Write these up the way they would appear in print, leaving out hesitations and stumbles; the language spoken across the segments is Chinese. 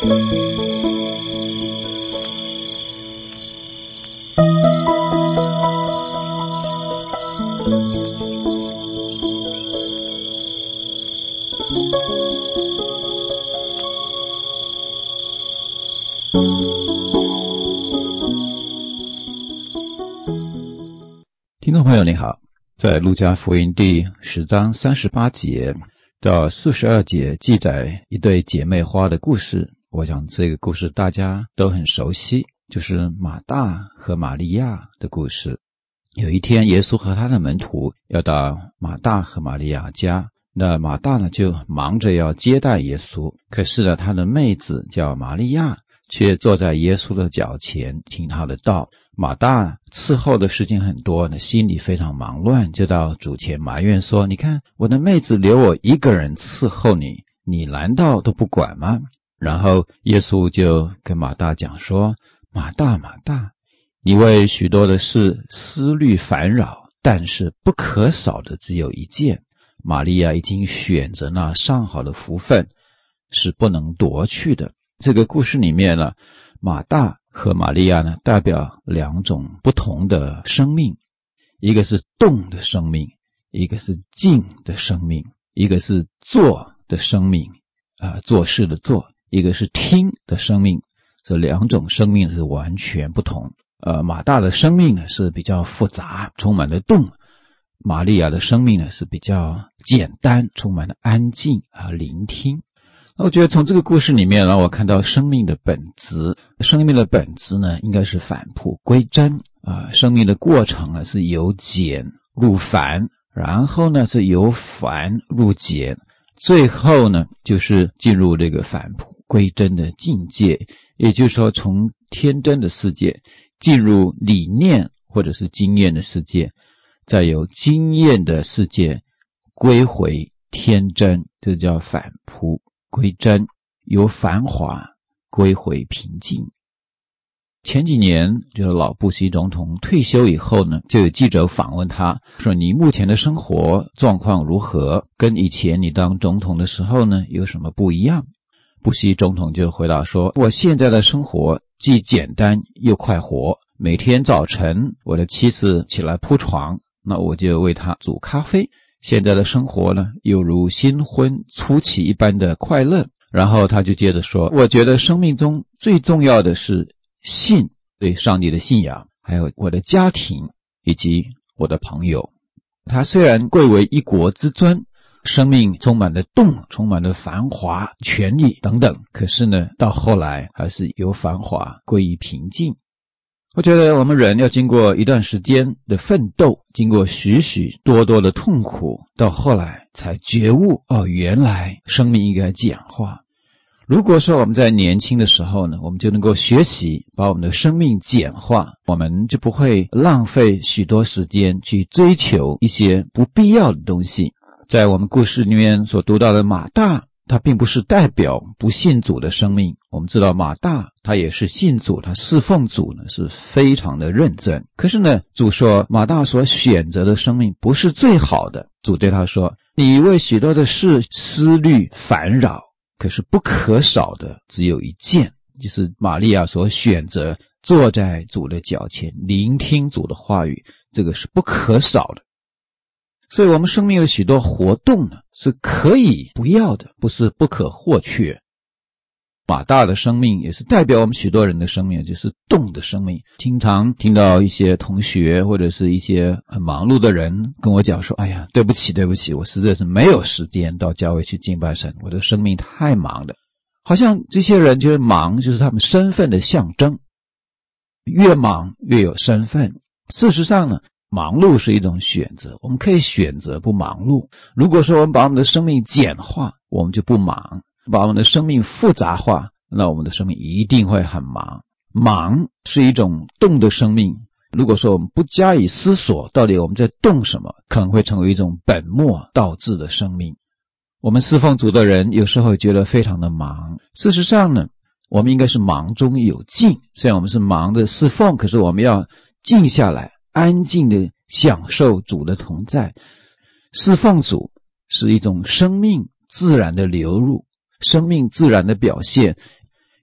听众朋友你好，在路加福音第10章38节到42节记载一对姐妹花的故事。我想这个故事大家都很熟悉，就是马大和玛利亚的故事。有一天耶稣和他的门徒要到马大和玛利亚家，那马大呢就忙着要接待耶稣，可是呢他的妹子叫玛利亚却坐在耶稣的脚前听他的道。马大伺候的事情很多，心里非常忙乱，就到主前埋怨说，你看我的妹子留我一个人伺候你，你难道都不管吗？然后耶稣就跟马大讲说，马大，你为许多的事思虑烦扰，但是不可少的只有一件，玛利亚已经选择那上好的福分，是不能夺去的。这个故事里面呢，马大和玛利亚呢代表两种不同的生命，一个是动的生命，一个是静的生命，一个是做的生命做事的做，一个是听的生命。这两种生命是完全不同。马大的生命呢是比较复杂，充满了动；玛利亚的生命呢是比较简单，充满了安静聆听。我觉得从这个故事里面让我看到生命的本质。生命的本质呢应该是返璞归真生命的过程呢是由简入繁，然后呢是由繁入简，最后呢就是进入这个返璞归真的境界。也就是说从天真的世界进入理念或者是经验的世界，再由经验的世界归回天真，这叫返璞归真，由繁华归回平静。前几年就是老布希总统退休以后呢，就有记者访问他说，你目前的生活状况如何，跟以前你当总统的时候呢有什么不一样？布希总统就回答说，我现在的生活既简单又快活，每天早晨我的妻子起来铺床，那我就为她煮咖啡，现在的生活呢犹如新婚初期一般的快乐。然后他就接着说，我觉得生命中最重要的是信，对上帝的信仰，还有我的家庭以及我的朋友。他虽然贵为一国之尊，生命充满了动，充满了繁华权力等等，可是呢到后来还是由繁华归于平静。我觉得我们人要经过一段时间的奋斗，经过许许多多的痛苦，到后来才觉悟原来生命应该简化。如果说我们在年轻的时候呢，我们就能够学习把我们的生命简化，我们就不会浪费许多时间去追求一些不必要的东西。在我们故事里面所读到的马大，他并不是代表不信主的生命。我们知道马大他也是信主，他侍奉主呢是非常的认真。可是呢，主说马大所选择的生命不是最好的。主对他说，你为许多的事思虑烦扰，可是不可少的只有一件，就是玛利亚所选择坐在主的脚前聆听主的话语，这个是不可少的。所以我们生命有许多活动呢是可以不要的，不是不可或缺。马大的生命也是代表我们许多人的生命，就是动的生命。经常听到一些同学或者是一些很忙碌的人跟我讲说，哎呀，对不起，我实在是没有时间到教会去敬拜神，我的生命太忙了。好像这些人觉得忙就是他们身份的象征，越忙越有身份。事实上呢，忙碌是一种选择，我们可以选择不忙碌。如果说我们把我们的生命简化，我们就不忙；把我们的生命复杂化，那我们的生命一定会很忙。忙是一种动的生命，如果说我们不加以思索到底我们在动什么，可能会成为一种本末倒置的生命。我们侍奉主的人有时候觉得非常的忙，事实上呢，我们应该是忙中有静。虽然我们是忙的侍奉，可是我们要静下来，安静的享受主的同在。侍奉主是一种生命自然的流入，生命自然的表现，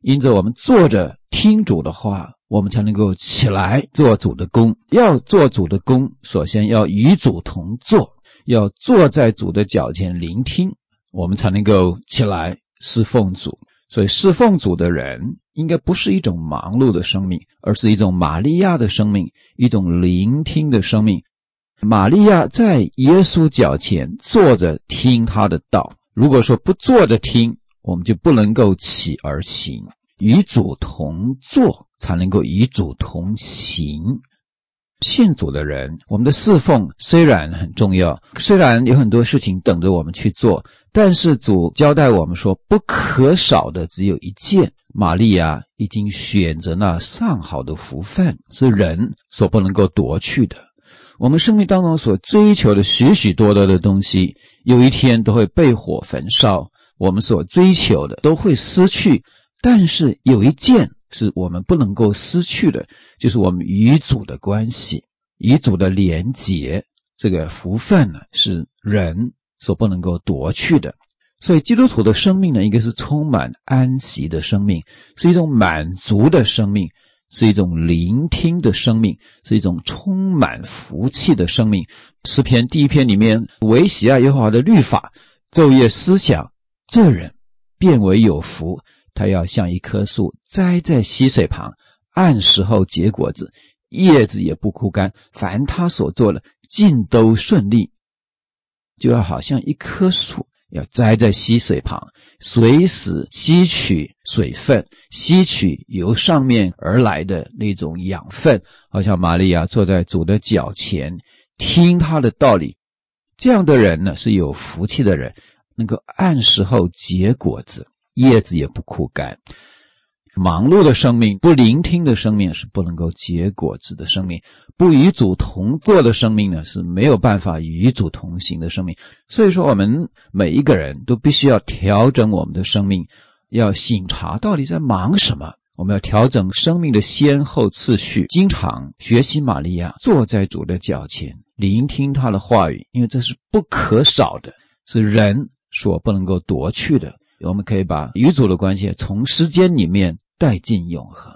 因着我们坐着听主的话，我们才能够起来做主的工。要做主的工，首先要与主同坐，要坐在主的脚前聆听，我们才能够起来侍奉主。所以侍奉主的人应该不是一种忙碌的生命，而是一种玛利亚的生命，一种聆听的生命。玛利亚在耶稣脚前坐着听他的道，如果说不坐着听，我们就不能够起而行。与主同坐才能够与主同行。信主的人，我们的侍奉虽然很重要，虽然有很多事情等着我们去做，但是主交代我们说不可少的只有一件。玛利亚已经选择那上好的福分，是人所不能够夺去的。我们生命当中所追求的许许多多的东西，有一天都会被火焚烧，我们所追求的都会失去，但是有一件是我们不能够失去的，就是我们与主的关系，与主的连结。这个福分呢，是人所不能够夺去的。所以基督徒的生命呢，应该是充满安息的生命，是一种满足的生命，是一种聆听的生命，是一种充满福气的生命。诗篇第1篇里面，惟喜爱耶和华的律法，昼夜思想，这人便为有福。他要像一棵树栽在溪水旁，按时候结果子，叶子也不枯干，凡他所做的尽都顺利。就要好像一棵树要栽在溪水旁，随时吸取水分，吸取由上面而来的那种养分，好像玛利亚坐在主的脚前听他的道理。这样的人呢，是有福气的人，能够按时候结果子，叶子也不枯干。忙碌的生命，不聆听的生命，是不能够结果子的生命。不与主同坐的生命呢，是没有办法与主同行的生命。所以说我们每一个人都必须要调整我们的生命，要省察到底在忙什么，我们要调整生命的先后次序，经常学习玛利亚，坐在主的脚前聆听他的话语，因为这是不可少的，是人所不能够夺去的。我们可以把与主的关系从时间里面带进永恒。